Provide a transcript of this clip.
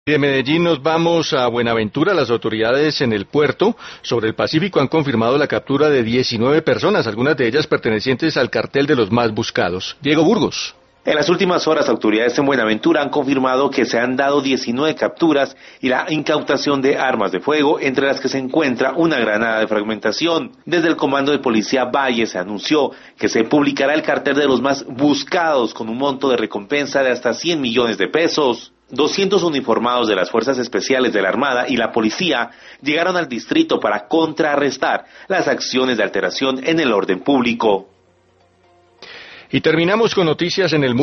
De Medellín nos vamos a Buenaventura. Las autoridades en el puerto sobre el Pacífico han confirmado la captura de 19 personas, algunas de ellas pertenecientes al cartel de los más buscados. Diego Burgos. En las últimas horas, autoridades en Buenaventura han confirmado que se han dado 19 capturas y la incautación de armas de fuego, entre las que se encuentra una granada de fragmentación. Desde el Comando de Policía Valle se anunció que se publicará el cartel de los más buscados con un monto de recompensa de hasta 100 millones de pesos. 200 uniformados de las Fuerzas Especiales de la Armada y la Policía llegaron al distrito para contrarrestar las acciones de alteración en el orden público. Y terminamos con noticias en el mundo.